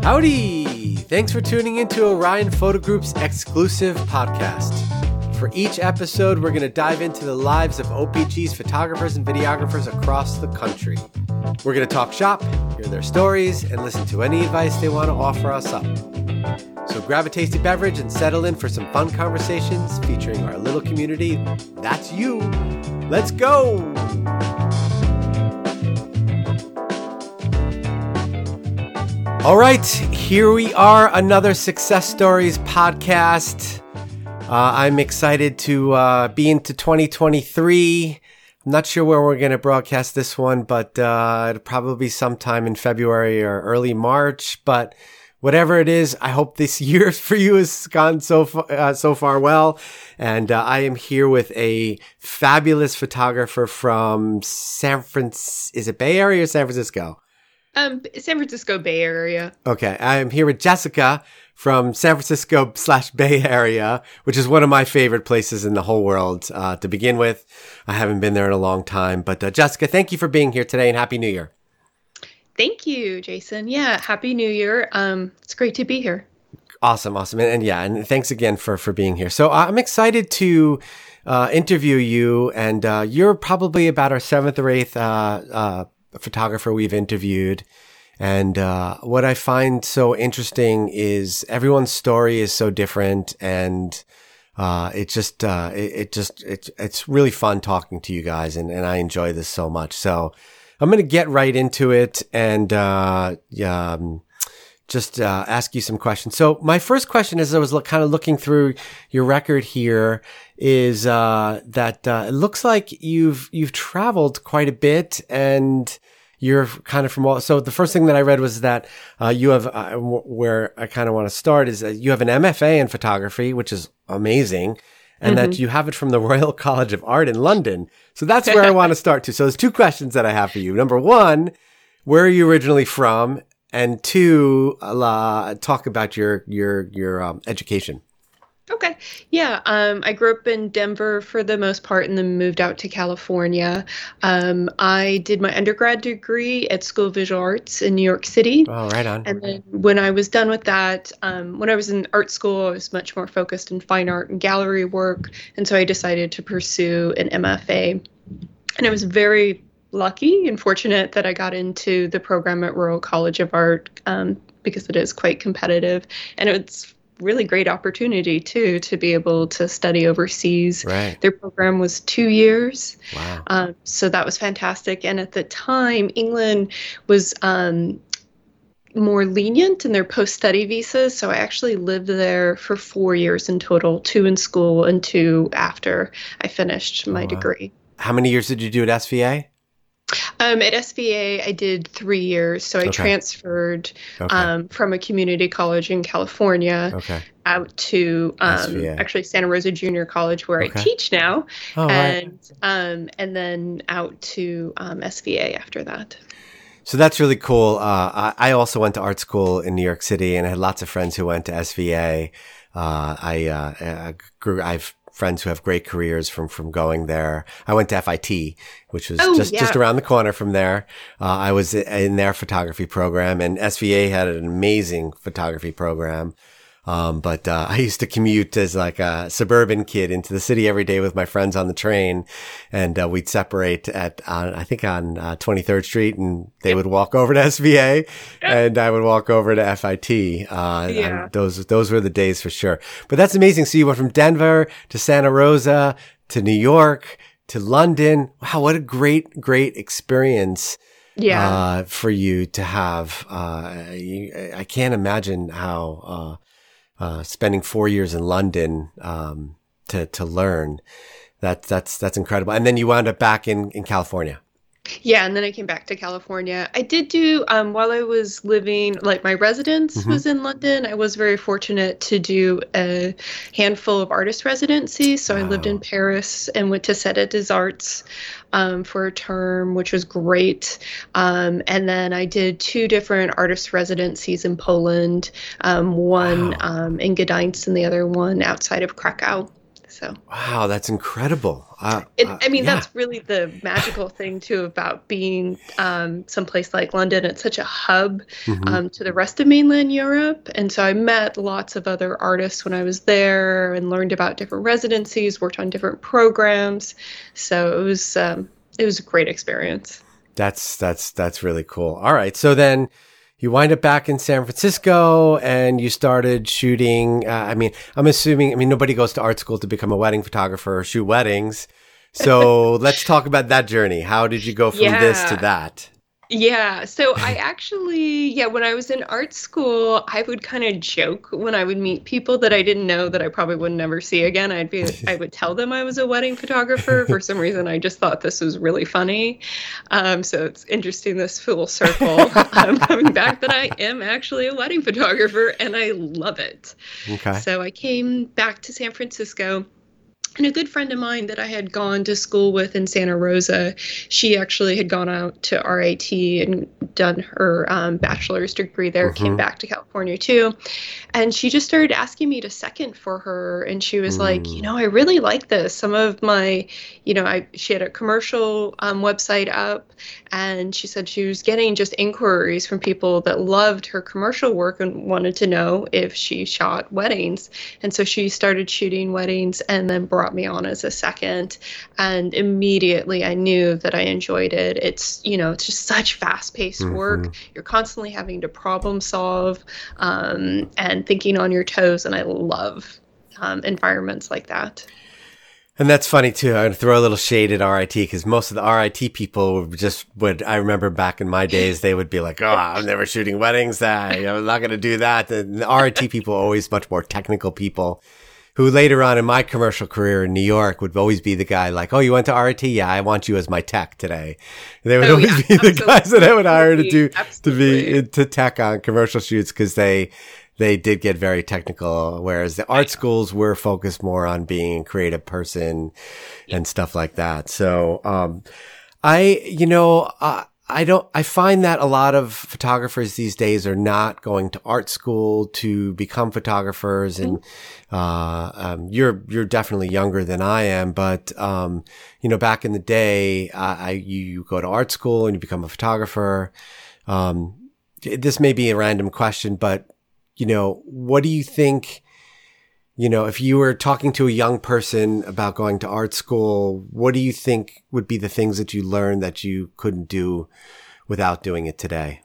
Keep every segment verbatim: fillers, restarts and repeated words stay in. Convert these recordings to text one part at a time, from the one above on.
Howdy! Thanks for tuning into Orion Photo Group's exclusive podcast. For each episode, we're going to dive into the lives of O P G's photographers and videographers across the country. We're going to talk shop, hear their stories, and listen to any advice they want to offer us up. So grab a tasty beverage and settle in for some fun conversations featuring our little community. That's you. Let's go! All right, here we are, another Success Stories podcast. Uh, I'm excited to uh, be into twenty twenty-three. I'm not sure where we're going to broadcast this one, but uh, it'll probably be sometime in February or early March. But whatever it is, I hope this year for you has gone so far, uh, so far well. And uh, I am here with a fabulous photographer from San Francisco. Is it Bay Area or San Francisco? Um, San Francisco Bay Area. Okay, I'm here with Jessica from San Francisco slash Bay Area, which is one of my favorite places in the whole world uh, to begin with. I haven't been there in a long time, but uh, Jessica, thank you for being here today and Happy New Year. Thank you, Jason. Yeah, Happy New Year. Um, it's great to be here. Awesome, awesome. And, and yeah, and thanks again for, for being here. So I'm excited to uh, interview you, and uh, you're probably about our seventh or eighth uh, uh photographer we've interviewed. And uh what I find so interesting is everyone's story is so different, and uh it just uh it, it just it's it's really fun talking to you guys, and, and I enjoy this so much. So I'm gonna get right into it and uh um just uh ask you some questions. So my first question, as I was look, kind of looking through your record here, is uh that uh it looks like you've you've traveled quite a bit, and you're kind of from all. So the first thing that I read was that uh you have uh, w- where I kind of want to start is that you have an M F A in photography, which is amazing, and mm-hmm. that you have it from the Royal College of Art in London. So that's where I want to start to. So there's two questions that I have for you. Number one, where are you originally from? And two, uh, talk about your your your um, education. Okay. Yeah. Um, I grew up in Denver for the most part and then moved out to California. Um, I did my undergrad degree at School of Visual Arts in New York City. Oh, right on. And then when I was done with that, um, when I was in art school, I was much more focused in fine art and gallery work. And so I decided to pursue an M F A. And I was very lucky and fortunate that I got into the program at Royal College of Art um, because it is quite competitive. And it's really great opportunity too to be able to study overseas. Right. Their program was two years. Wow. Um, so that was fantastic. And at the time, England was um, more lenient in their post-study visas. So I actually lived there for four years in total, two in school and two after I finished my oh, wow. degree. How many years did you do at S V A? Um, at S V A, I did three years. So I okay. transferred okay. um, from a community college in California okay. out to um, actually Santa Rosa Junior College, where okay. I teach now, oh, and right. um, and then out to um, S V A after that. So that's really cool. Uh, I, I also went to art school in New York City, and I had lots of friends who went to S V A. Uh, I, uh, I grew, I've friends who have great careers from, from going there. I went to F I T, which was oh, just, yeah. just around the corner from there. Uh, I was in their photography program, and S V A had an amazing photography program. Um, but, uh, I used to commute as like a suburban kid into the city every day with my friends on the train, and, uh, we'd separate at, on, I think on, uh, twenty-third Street, and they yep. would walk over to S V A yep. and I would walk over to F I T. Uh, yeah. those, those were the days for sure. But that's amazing. So you went from Denver to Santa Rosa to New York to London. Wow. What a great, great experience. Yeah. Uh, for you to have. Uh, you, I can't imagine how, uh, Uh, spending four years in London, um, to, to learn. That, that's, that's incredible. And then you wound up back in, in California. Yeah. And then I came back to California. I did do, um, while I was living, like my residence mm-hmm. was in London. I was very fortunate to do a handful of artist residencies. So wow. I lived in Paris and went to Cité des Arts, um, for a term, which was great. Um, and then I did two different artist residencies in Poland, um, one, wow. um, in Gdańsk and the other one outside of Krakow. So wow, that's incredible. Uh, it, uh, I mean, yeah. that's really the magical thing too about being um, someplace like London. It's such a hub Mm-hmm. um, to the rest of mainland Europe, and so I met lots of other artists when I was there and learned about different residencies, worked on different programs. So it was um, it was a great experience. That's that's that's really cool. All right, so then you wind up back in San Francisco and you started shooting. Uh, I mean, I'm assuming, I mean, nobody goes to art school to become a wedding photographer or shoot weddings. So let's talk about that journey. How did you go from Yeah. this to that? Yeah, so I actually, yeah, when I was in art school, I would kind of joke when I would meet people that I didn't know that I probably would never see again. I'd be, I would tell them I was a wedding photographer. For some reason, I just thought this was really funny. Um, so it's interesting, this full circle um, coming back that I am actually a wedding photographer and I love it. Okay. So I came back to San Francisco. And a good friend of mine that I had gone to school with in Santa Rosa, she actually had gone out to R I T and done her um, bachelor's degree there, mm-hmm. came back to California too. And she just started asking me to second for her. And she was mm. like, you know, I really like this. Some of my, you know, I she had a commercial um, website up, and she said she was getting just inquiries from people that loved her commercial work and wanted to know if she shot weddings. And so she started shooting weddings and then brought me on as a second, and immediately I knew that I enjoyed it. It's, you know, it's just such fast-paced mm-hmm. work. You're constantly having to problem solve um, and thinking on your toes, and I love um, environments like that. And that's funny too. I'm going to throw a little shade at R I T because most of the R I T people just would, I remember back in my days, they would be like, oh, I'm never shooting weddings. I, I'm not going to do that. And the R I T people are always much more technical people, who later on in my commercial career in New York would always be the guy like, oh, you went to R I T? Yeah, I want you as my tech today. And they would oh, always yeah, be absolutely. the guys that I would hire to do, absolutely. to be into tech on commercial shoots because they, they did get very technical, whereas the art schools were focused more on being a creative person yeah. and stuff like that. So, um, I, you know, uh, I don't, I find that a lot of photographers these days are not going to art school to become photographers. And, uh, um, you're, you're definitely younger than I am, but, um, you know, back in the day, I, I you, you go to art school and you become a photographer. Um, this may be a random question, but, you know, what do you think, you know, if you were talking to a young person about going to art school, what do you think would be the things that you learned that you couldn't do without doing it today?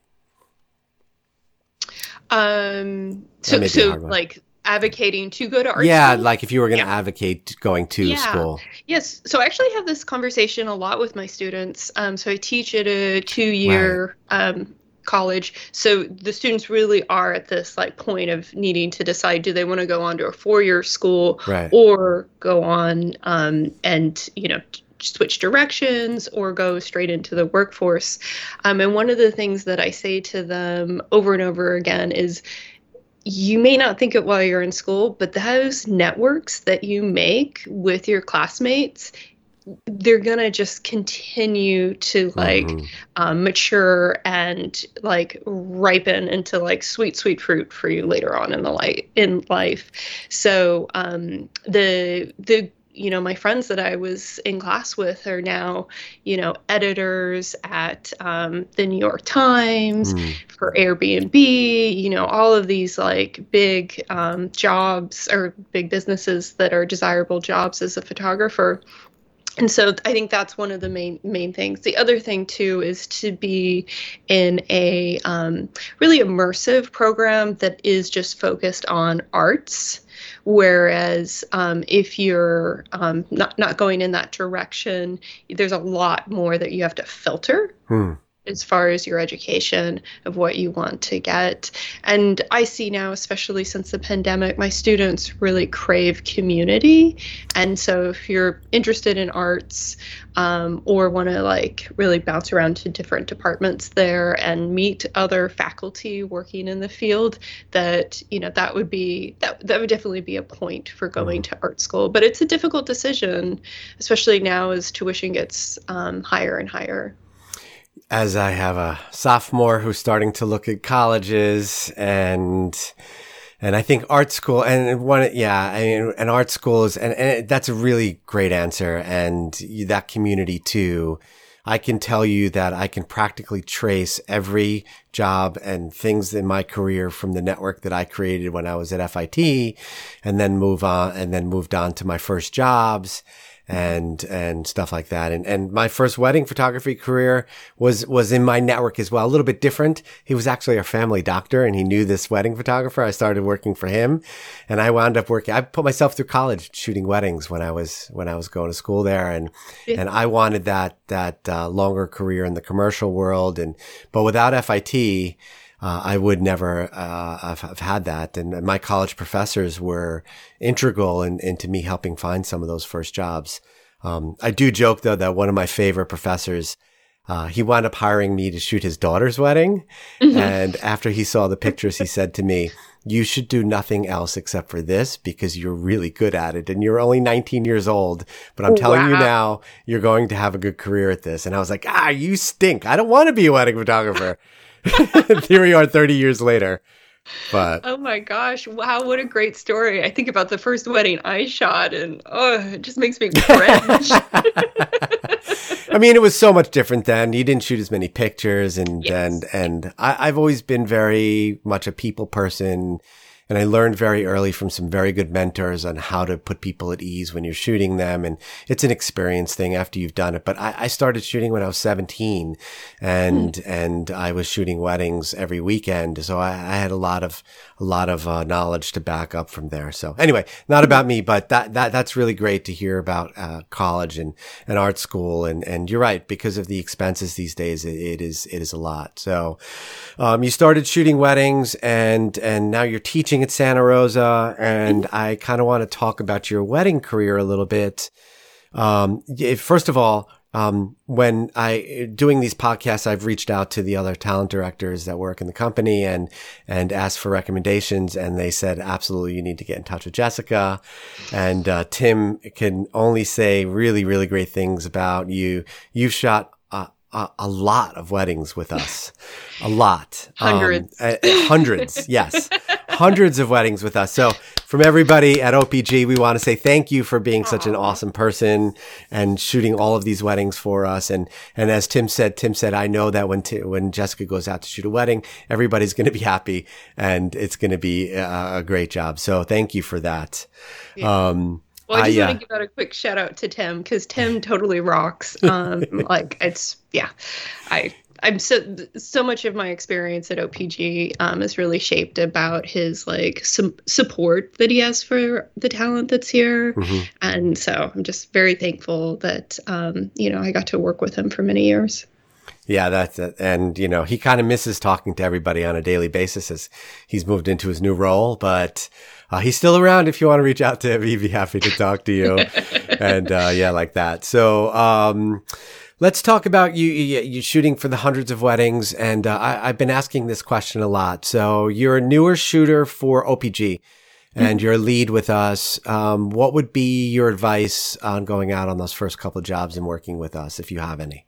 Um, so, so like advocating to go to art yeah, school? like if you were going to yeah. advocate going to yeah. school. Yes. So I actually have this conversation a lot with my students. Um, so I teach at a two-year right. um college. So the students really are at this like point of needing to decide, do they want to go on to a four-year school right. or go on um, and, you know, t- switch directions or go straight into the workforce. Um, and one of the things that I say to them over and over again is, you may not think it while you're in school, but those networks that you make with your classmates, they're gonna just continue to like mm-hmm. um, mature and like ripen into like sweet, sweet fruit for you later on in the life. In life, so um, the the you know my friends that I was in class with are now you know editors at um, the New York Times, mm. for Airbnb. You know all of these like big um, jobs or big businesses that are desirable jobs as a photographer. And so I think that's one of the main main things. The other thing, too, is to be in a um, really immersive program that is just focused on arts. Whereas um, if you're um, not, not going in that direction, there's a lot more that you have to filter. Hmm. As far as your education of what you want to get. And I see now, especially since the pandemic, my students really crave community. And so if you're interested in arts um, or want to like really bounce around to different departments there and meet other faculty working in the field, that, you know, that would be, that, that would definitely be a point for going mm-hmm. to art school. But it's a difficult decision, especially now as tuition gets um, higher and higher. As I have a sophomore who's starting to look at colleges, and And I think art school and one, yeah, I mean, and art school is, and, and that's a really great answer. And that community too. I can tell you that I can practically trace every job and things in my career from the network that I created when I was at F I T, and then move on, and then moved on to my first jobs and, and stuff like that. And, and my first wedding photography career was, was in my network as well. A little bit different. He was actually our family doctor and he knew this wedding photographer. I started working for him and I wound up working. I put myself through college shooting weddings when I was, when I was going to school there. And, yeah. and I wanted that, that, uh, longer career in the commercial world. And, but without F I T, Uh, I would never uh, have, have had that. And my college professors were integral in, into me helping find some of those first jobs. Um, I do joke, though, that one of my favorite professors, uh, he wound up hiring me to shoot his daughter's wedding. Mm-hmm. And after he saw the pictures, he said to me, you should do nothing else except for this because you're really good at it. And you're only nineteen years old, but I'm telling wow. you now, you're going to have a good career at this. And I was like, ah, you stink. I don't want to be a wedding photographer. Here we are thirty years later. But oh my gosh, wow, what a great story. I think about the first wedding I shot and oh, it just makes me cringe. I mean, it was so much different then. You didn't shoot as many pictures and yes. and and I, I've always been very much a people person. And I learned very early from some very good mentors on how to put people at ease when you're shooting them. And it's an experience thing after you've done it. But I, I started shooting when I was seventeen and, mm. and I was shooting weddings every weekend. So I, I had a lot of, a lot of uh, knowledge to back up from there. So anyway, not about me, but that, that, that's really great to hear about, uh, college and, and art school. And, and you're right, because of the expenses these days, it, it is, it is a lot. So, um, you started shooting weddings and, and now you're teaching at Santa Rosa, and I kind of want to talk about your wedding career a little bit. Um, first of all, um, when I doing these podcasts, I've reached out to the other talent directors that work in the company and and asked for recommendations, and they said absolutely you need to get in touch with Jessica. And uh, Tim can only say really really great things about you. You've shot Uh, Uh, a lot of weddings with us, a lot, hundreds, um, uh, hundreds, yes, hundreds of weddings with us. So from everybody at O P G, we want to say thank you for being such an awesome person and shooting all of these weddings for us. And, and as Tim said, Tim said, I know that when, T- when Jessica goes out to shoot a wedding, everybody's going to be happy and it's going to be a, a great job. So thank you for that. Yeah. Um, Well, I just uh, yeah. want to give out a quick shout out to Tim because Tim totally rocks. Um, like it's yeah, I I'm so so much of my experience at O P G um, is really shaped about his like some support that he has for the talent that's here, mm-hmm. and so I'm just very thankful that um, you know I got to work with him for many years. Yeah, that's it. And, you know, he kind of misses talking to everybody on a daily basis as he's moved into his new role, but uh, he's still around if you want to reach out to him. He'd be happy to talk to you. and, uh, yeah, like that. So, um, let's talk about you, you, you shooting for the hundreds of weddings. And, uh, I, I've been asking this question a lot. So you're a newer shooter for O P G and mm-hmm. you're a lead with us. Um, what would be your advice on going out on those first couple of jobs and working with us if you have any?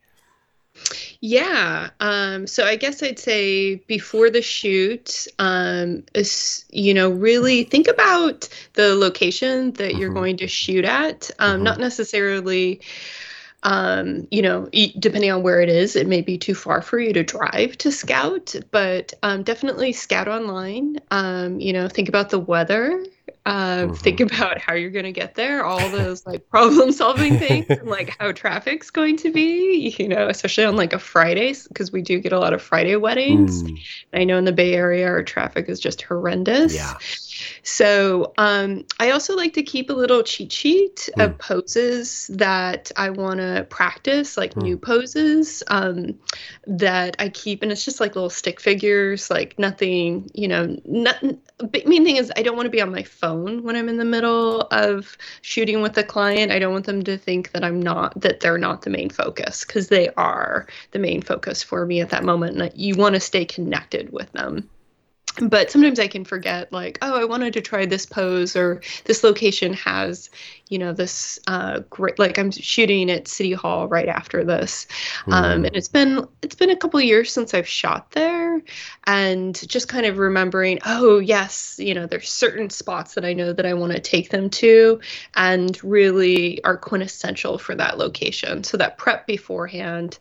Yeah. Um, so I guess I'd say before the shoot, um, is, you know, really think about the location that mm-hmm. you're going to shoot at. Um, mm-hmm. Not necessarily, um, you know, depending on where it is, it may be too far for you to drive to scout, but um, definitely scout online. Um, you know, think about the weather. Uh, mm-hmm. Think about how you're going to get there, all those like problem solving things, and like how traffic's going to be, you know, especially on like a Friday, because we do get a lot of Friday weddings. Mm. I know in the Bay Area, our traffic is just horrendous. Yeah. So um, I also like to keep a little cheat sheet mm. of poses that I want to practice, like mm. new poses um, that I keep. And it's just like little stick figures, like nothing, you know, nothing. The main thing is I don't want to be on my phone when I'm in the middle of shooting with a client. I don't want them to think that I'm not, that they're not the main focus, because they are the main focus for me at that moment. And you want to stay connected with them. But sometimes I can forget, like, oh, I wanted to try this pose, or this location has, you know, this uh, great, like I'm shooting at City Hall right after this. Um, and it's been, it's been a couple of years since I've shot there, and just kind of remembering, oh yes, you know, there's certain spots that I know that I want to take them to and really are quintessential for that location. So that prep beforehand.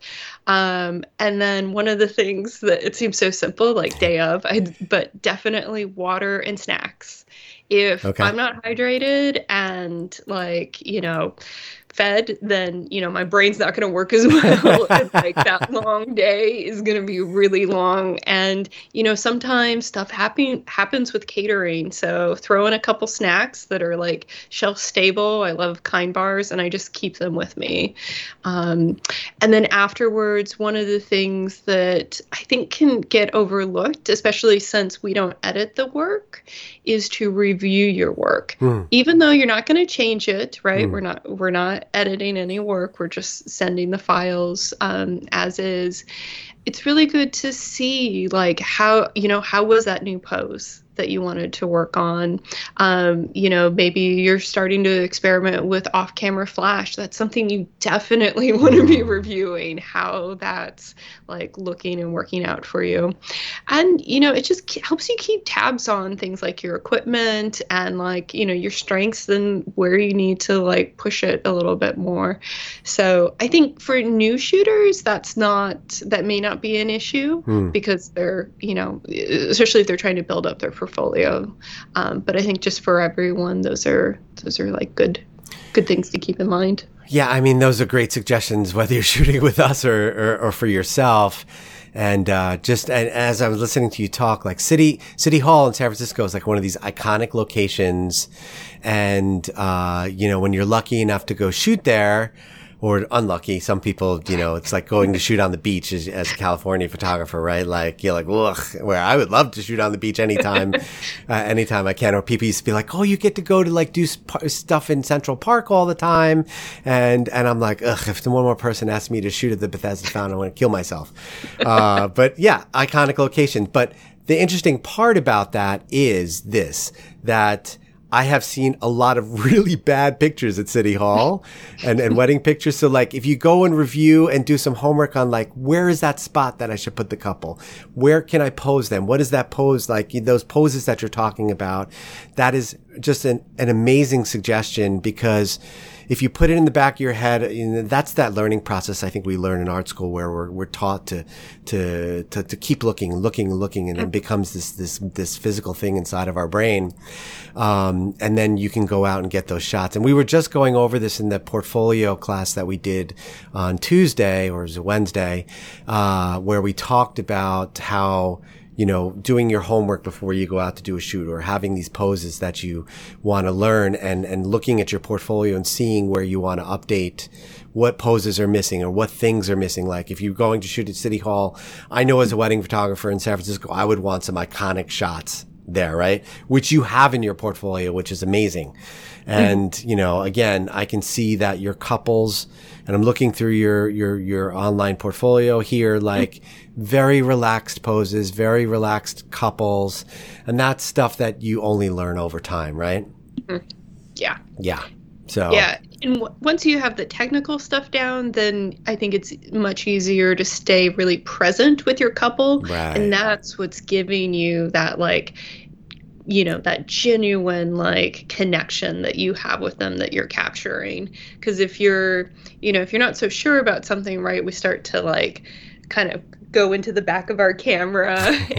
Um, and then one of the things that it seems so simple, like day of, I, but definitely water and snacks. If okay. I'm not hydrated and like, you know, fed, then, you know, my brain's not going to work as well. And like that long day is going to be really long. And, you know, sometimes stuff happen, happens with catering. So throw in a couple snacks that are like shelf stable. I love Kind bars and I just keep them with me. Um, and then afterwards, one of the things that I think can get overlooked, especially since we don't edit the work, is to review your work. Mm. Even though you're not going to change it, right? Mm. We're not, we're not editing any work. We're just sending the files um, as is. It's really good to see like how, you know, how was that new pose that you wanted to work on? Um, you know, maybe you're starting to experiment with off-camera flash. That's something you definitely want to be reviewing, how that's like looking and working out for you. And, you know, it just helps you keep tabs on things like your equipment and like, you know, your strengths and where you need to like push it a little bit more. So I think for new shooters, that's not, that may not be an issue mm. because they're, you know, especially if they're trying to build up their portfolio. Um, but I think just for everyone, those are, those are like good, good things to keep in mind. Yeah. I mean, those are great suggestions, whether you're shooting with us or, or, or for yourself. And, uh, just, and as I was listening to you talk, like City, City Hall in San Francisco is like one of these iconic locations. And, uh, you know, when you're lucky enough to go shoot there, or unlucky, some people, you know, it's like going to shoot on the beach as, as a California photographer, right? Like, you're like, ugh, where I would love to shoot on the beach anytime, uh, anytime I can. Or people used to be like, oh, you get to go to like do sp- stuff in Central Park all the time. And, and I'm like, ugh, if one more person asked me to shoot at the Bethesda Fountain, I want to kill myself. Uh, but yeah, iconic location. But the interesting part about that is this, that I have seen a lot of really bad pictures at City Hall and, and wedding pictures. So like if you go and review and do some homework on like, where is that spot that I should put the couple? Where can I pose them? What is that pose like? Those poses that you're talking about, that is just an, an amazing suggestion, because if you put it in the back of your head, you know, that's that learning process I think we learn in art school, where we're we're taught to to to, to keep looking, looking, looking, and it becomes this this this physical thing inside of our brain. Um, and then you can go out and get those shots. And we were just going over this in the portfolio class that we did on Tuesday, or it was Wednesday, uh, where we talked about how, you know, doing your homework before you go out to do a shoot, or having these poses that you want to learn, and, and looking at your portfolio and seeing where you want to update what poses are missing or what things are missing. Like if you're going to shoot at City Hall, I know as a wedding photographer in San Francisco, I would want some iconic shots there, right? Which you have in your portfolio, which is amazing. And, mm-hmm. you know, again, I can see that your couples, and I'm looking through your, your, your online portfolio here, like mm-hmm. very relaxed poses, very relaxed couples. And that's stuff that you only learn over time, right? Mm-hmm. Yeah. Yeah. So. Yeah. And w- once you have the technical stuff down, then I think it's much easier to stay really present with your couple. Right. And that's what's giving you that, like, you know, that genuine like connection that you have with them that you're capturing. Because if you're, you know, if you're not so sure about something, right, we start to like kind of go into the back of our camera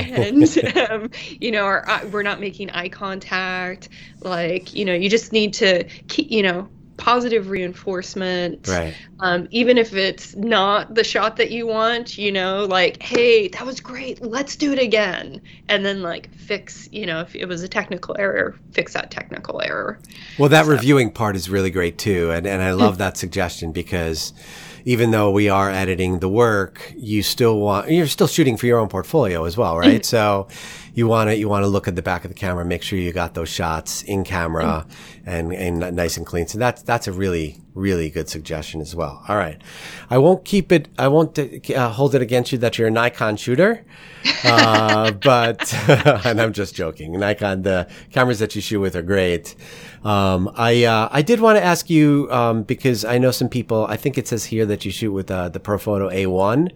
and, um, you know, our, we're not making eye contact. Like, you know, you just need to keep, you know, positive reinforcement, right? Um, even if it's not the shot that you want, you know, like, hey, that was great, let's do it again. And then like fix, you know, if it was a technical error, fix that technical error. Well, that so. reviewing part is really great too. And, and I love that suggestion, because even though we are editing the work, you still want, you're still shooting for your own portfolio as well, right? Mm-hmm. So you want to, you want to look at the back of the camera, make sure you got those shots in camera mm-hmm. and, and nice and clean. So that's, that's a really, Really good suggestion as well. All right. I won't keep it, I won't uh, hold it against you that you're a Nikon shooter. Uh, but, and I'm just joking. Nikon, the cameras that you shoot with are great. Um, I, uh, I did want to ask you, um, because I know some people, I think it says here that you shoot with, uh, the Profoto A one.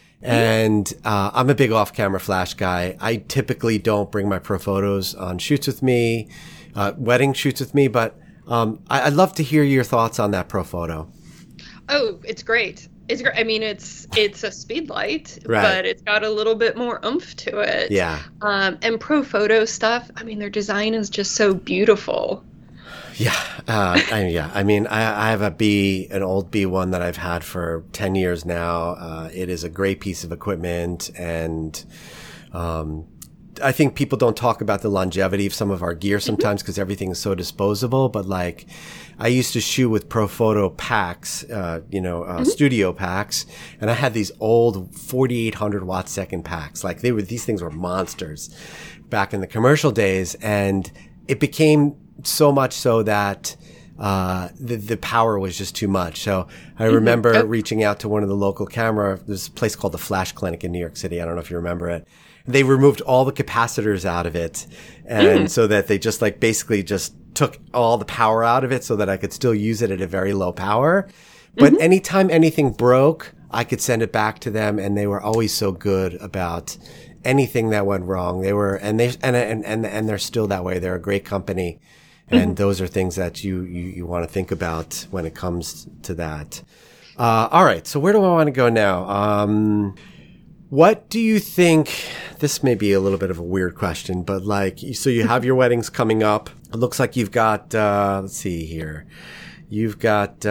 And, uh, I'm a big off camera flash guy. I typically don't bring my Profotos on shoots with me, uh, wedding shoots with me, but Um, I, I'd love to hear your thoughts on that Profoto. Oh, it's great. It's great. I mean, it's it's a speed light, right. but it's got a little bit more oomph to it. Yeah. Um, and Profoto stuff, I mean, their design is just so beautiful. Yeah. Uh, I, yeah. I mean, I, I have a B, an old B one that I've had for ten years now. Uh, it is a great piece of equipment, and um, I think people don't talk about the longevity of some of our gear sometimes because everything is so disposable. But like, I used to shoot with Profoto packs, uh, you know, uh, mm-hmm. studio packs, and I had these old forty-eight hundred watt second packs. Like they were, these things were monsters back in the commercial days, and it became so much so that uh, the, the power was just too much. So I remember mm-hmm. reaching out to one of the local camera, there's a place called the Flash Clinic in New York City. I don't know if you remember it. They removed all the capacitors out of it. And mm. so that they just like basically just took all the power out of it so that I could still use it at a very low power. But mm-hmm. anytime anything broke, I could send it back to them. And they were always so good about anything that went wrong. They were, and they, and, and, and, and they're still that way. They're a great company. And mm-hmm. those are things that you, you, you want to think about when it comes to that. Uh, all right. So where do I want to go now? Um, What do you think, this may be a little bit of a weird question, but like, so you have your weddings coming up. It looks like you've got, uh, let's see here. You've got,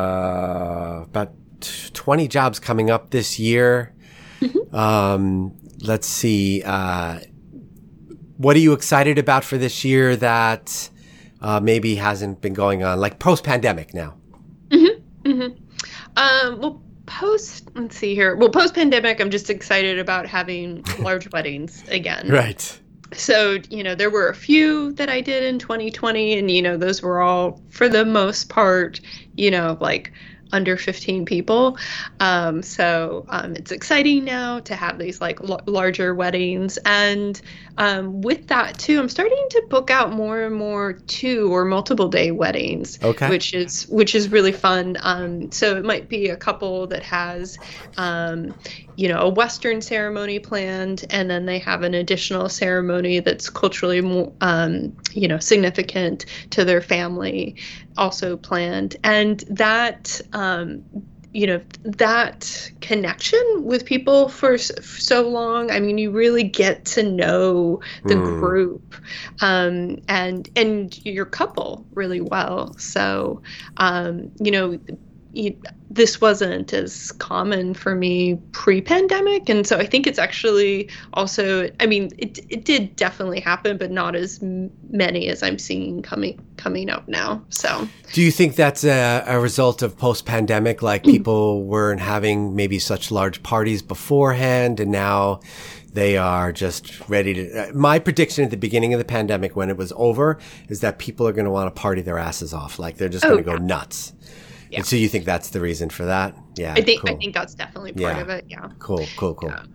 uh, about twenty jobs coming up this year. Mm-hmm. Um, let's see, uh, what are you excited about for this year that, uh, maybe hasn't been going on, like post-pandemic now? Mm-hmm. Mm-hmm. Um, well, Post, let's see here. Well, post pandemic, I'm just excited about having large weddings again. Right. So, you know, there were a few that I did in twenty twenty, and, you know, those were all, for the most part, you know, like under fifteen people. Um, so um, it's exciting now to have these like l- larger weddings. And um, with that, too, I'm starting to book out more and more two or multiple day weddings, okay. which is which is really fun. Um, so it might be a couple that has, um, you know, a Western ceremony planned, and then they have an additional ceremony that's culturally more, um, you know, significant to their family also planned. And that, um, you know, that connection with people for so long, I mean, you really get to know the mm. group um, and and your couple really well. So, um, you know, you, this wasn't as common for me pre-pandemic. And so I think it's actually also, I mean, it it did definitely happen, but not as m- many as I'm seeing coming coming up now. So do you think that's a, a result of post-pandemic, like people weren't having maybe such large parties beforehand, and now they are just ready to, uh, my prediction at the beginning of the pandemic when it was over is that people are going to want to party their asses off. Like they're just oh, going to yeah. go nuts. Yeah. And so you think that's the reason for that? Yeah. I think cool. I think that's definitely part yeah. of it. Yeah. Cool, cool, cool. Yeah.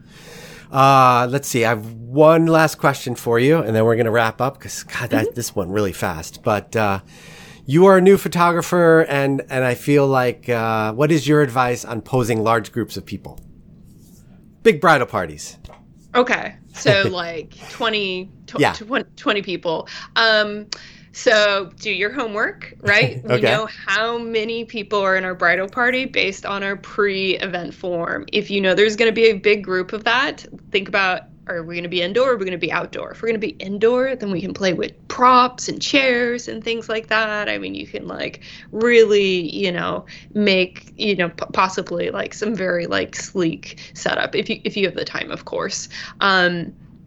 Uh, let's see. I have one last question for you, and then we're going to wrap up because God, that, Mm-hmm. this went really fast. But uh, you are a new photographer, and and I feel like, uh, what is your advice on posing large groups of people? Big bridal parties. Okay. So like twenty, tw- yeah. twenty people. Um, So do your homework, right? We okay. know how many people are in our bridal party based on our pre-event form. If you know there's going to be a big group of that, think about, are we going to be indoor or are we going to be outdoor? If we're going to be indoor, then we can play with props and chairs and things like that. I mean, you can like really, you know, make, you know, p- possibly like some very like sleek setup if you if you have the time, of course. Um,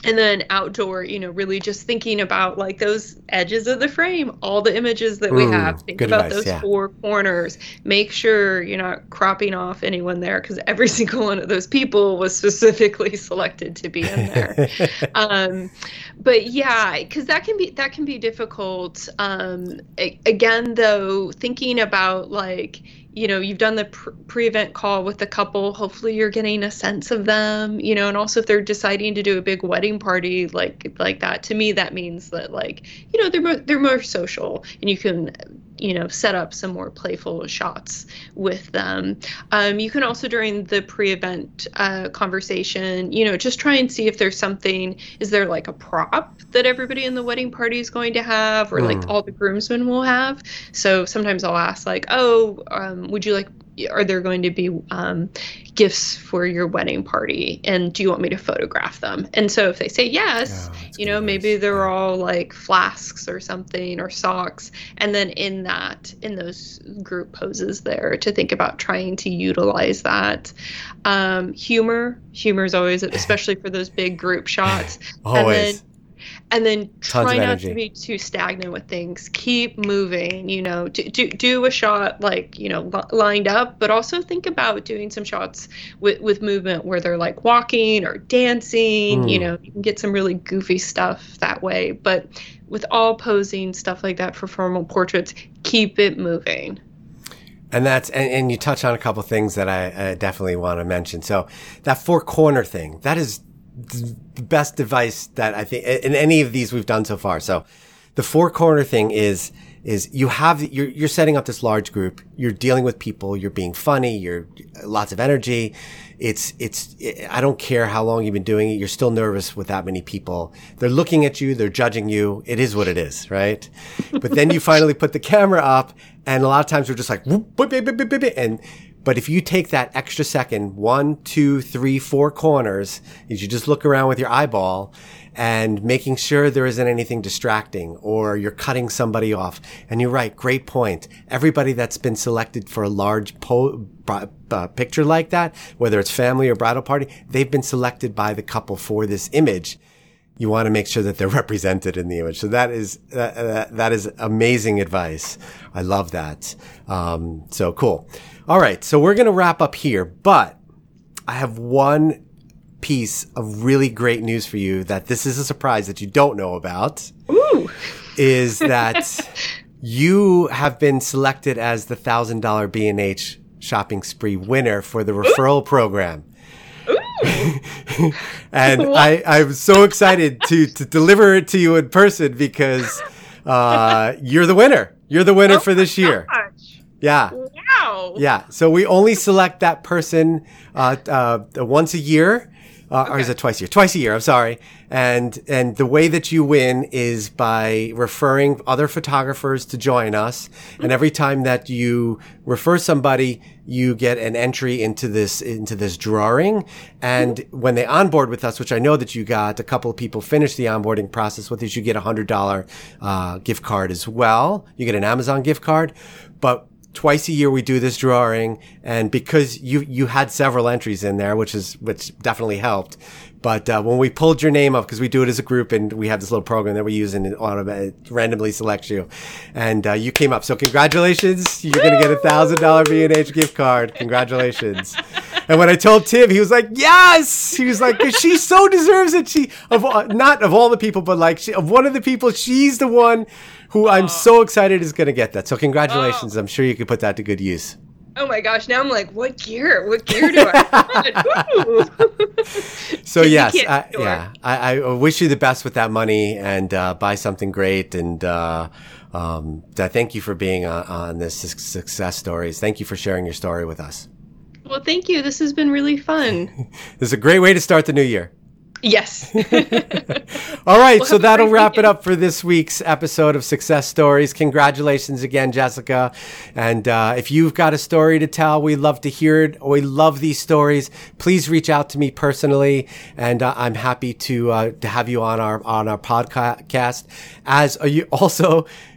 And then outdoor, you know, really just thinking about like those edges of the frame, all the images that we Mm, have. Think good about advice, those yeah. four corners. Make sure you're not cropping off anyone there, because every single one of those people was specifically selected to be in there. um, but yeah, because that can be that can be difficult. Um, a- again, though, thinking about like, you know, you've done the pr- pre-event call with the couple. Hopefully you're getting a sense of them, you know, and also if they're deciding to do a big wedding party like like that, to me, that means that, like, you know, they're more, they're more social, and you can, you know, set up some more playful shots with them. Um, you can also, during the pre-event uh, conversation, you know, just try and see if there's something, is there like a prop that everybody in the wedding party is going to have, or like Mm. all the groomsmen will have. So sometimes I'll ask like, oh, um, would you like, are there going to be um, gifts for your wedding party, and do you want me to photograph them? And so if they say yes, Oh, that's you good know, advice. maybe they're Yeah. all like flasks or something, or socks. And then in that, in those group poses there, to think about trying to utilize that. Um, humor, humor is always, especially for those big group shots. Always. And then, and then Tons try of not energy. to be too stagnant with things. Keep moving, you know, do, do, do a shot like, you know, li- lined up, but also think about doing some shots with, with movement where they're like walking or dancing, you Mm. know, you can get some really goofy stuff that way. But with all posing, stuff like that for formal portraits, keep it moving. And that's and, and you touch on a couple things that I, I definitely want to mention. So that four corner thing, that is the best device that I think in any of these we've done so far. So the four corner thing is is you have you're you're setting up this large group. You're dealing with people. You're being funny. You're lots of energy. It's it's I don't care how long you've been doing it. You're still nervous with that many people. They're looking at you. They're judging you. It is what it is, right? But then you finally put the camera up, and a lot of times we're just like, whoop, beep, beep, beep, beep, beep, and but if you take that extra second, one, two, three, four corners, is you just look around with your eyeball and making sure there isn't anything distracting or you're cutting somebody off. And you're right, great point. Everybody that's been selected for a large po- uh, picture like that, whether it's family or bridal party, they've been selected by the couple for this image. You want to make sure that they're represented in the image. So that is, uh, that is amazing advice. I love that. Um, so cool. All right. So we're going to wrap up here, but I have one piece of really great news for you that this is a surprise that you don't know about. Ooh. Is that you have been selected as the one thousand dollars B and H shopping spree winner for the referral Ooh. program. And I, I'm so excited to, to deliver it to you in person because uh, you're the winner. You're the winner oh for this year. Gosh. Yeah. Wow. Yeah. So we only select that person uh, uh, once a year. Uh, okay. Or is it twice a year? Twice a year. I'm sorry. And and the way that you win is by referring other photographers to join us. Mm-hmm. And every time that you refer somebody, you get an entry into this into this drawing. And mm-hmm. when they onboard with us, which I know that you got, a couple of people finish the onboarding process with us, you get a hundred dollar uh, gift card as well. You get an Amazon gift card, but twice a year we do this drawing, and because you you had several entries in there, which is which definitely helped. But uh, when we pulled your name up, because we do it as a group, and we have this little program that we use, and it automatically randomly selects you, and uh, you came up. So congratulations! You're going to get a thousand dollar B and H gift card. Congratulations! And when I told Tim, he was like, "Yes!" He was like, "She so deserves it. She of not of all the people, but like she, of one of the people, she's the one who I'm so excited is going to get that. So congratulations! Oh. I'm sure you can put that to good use." Oh my gosh! Now I'm like, what gear? What gear do I want? So yes, I, yeah, I, I wish you the best with that money, and uh, buy something great. And uh, um, thank you for being on, on this success stories. Thank you for sharing your story with us. Well, thank you. This has been really fun. This is a great way to start the new year. Yes. All right. Well, so that'll wrap weekend. it up for this week's episode of Success Stories. Congratulations again, Jessica. And uh, if you've got a story to tell, we love to hear it. We love these stories. Please reach out to me personally. And uh, I'm happy to uh, to have you on our on our podcast. As are you also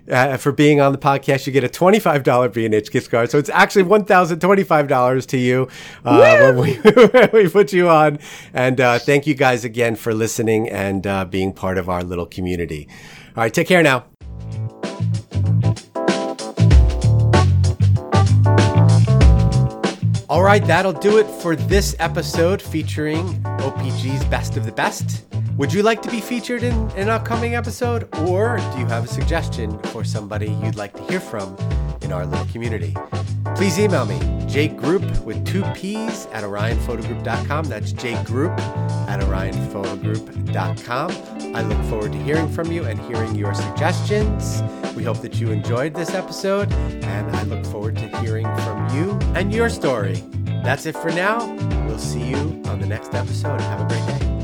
uh, for being on the podcast, you get a twenty-five dollars B and H gift card. So it's actually one thousand twenty-five dollars to you uh, when, we, when we put you on. And uh, thank you guys again for listening and uh, being part of our little community. All right, take care now. All right, that'll do it for this episode featuring O P G's Best of the Best. Would you like to be featured in, in an upcoming episode? Or do you have a suggestion for somebody you'd like to hear from in our little community? Please email me, jgroup with two P's at orion photo group dot com. That's jgroup at orion photo group dot com. I look forward to hearing from you and hearing your suggestions. We hope that you enjoyed this episode, and I look forward to hearing from you and your story. That's it for now. We'll see you on the next episode. Have a great day.